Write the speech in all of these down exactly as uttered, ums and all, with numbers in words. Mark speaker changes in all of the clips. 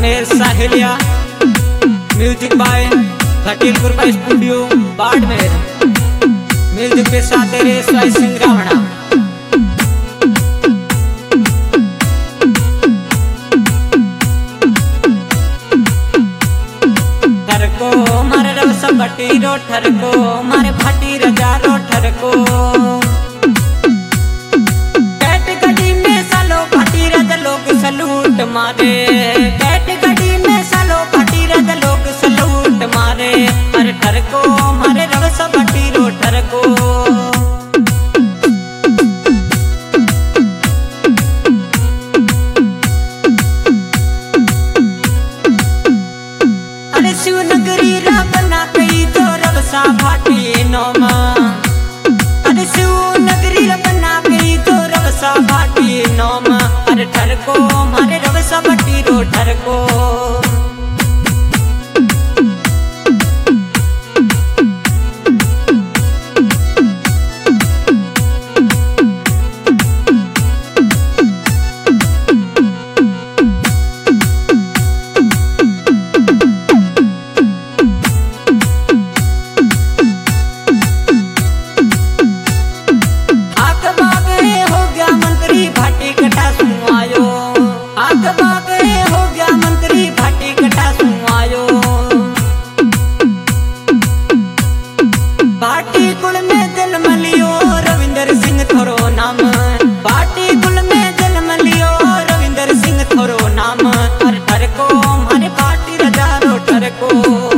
Speaker 1: Ganesh Sahiliya, music by खटील Kripa studio Barmer, music के साथ तेरे स्वाई सिंह रावणा। ठरको मारे रव सब बटीरो, ठरको मारे भाटी रजा रो, ठरको कैट गड़ी में सालो भाटी रजा लोग सलूट मारे, कैट गड़ी में सालो भाटी रजा लोग सलूट मारे। अरे ठरको मारे रव सब बटीरो, ठरको शिवनगरी रा बना गई तो रवसा भाटी नोमा, अरे शिवनगरी रा बना गई तो रवसा भाटी नोमा। अरे ठरको मारे रवसा भाटी रो, ठरको भाटी कुल में दिल मलियो रविंदर सिंह थोरो नाम, भाटी कुल में दिल मलियो रविंदर सिंह थोरो नाम। अरे ठरको मारे भाटी रजा रो, ठरको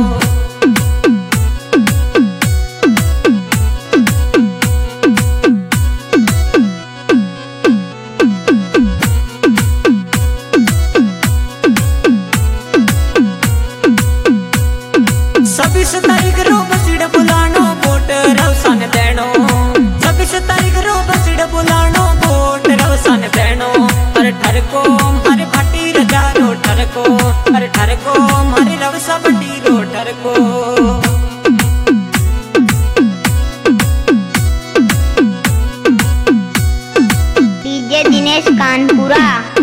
Speaker 1: छब्बीस तारीख रो बसीड़ बुलानो वोट रवसान देनो, छब्बीस तारीख रो बसीड़ बुलानो वोट रवसान देनो। अरे ठरको मारे भाटी रजा रो, ठरको अरे ठरको मारे रवसा बटी रो, ठरको
Speaker 2: डीजे दिनेश कानपुरा।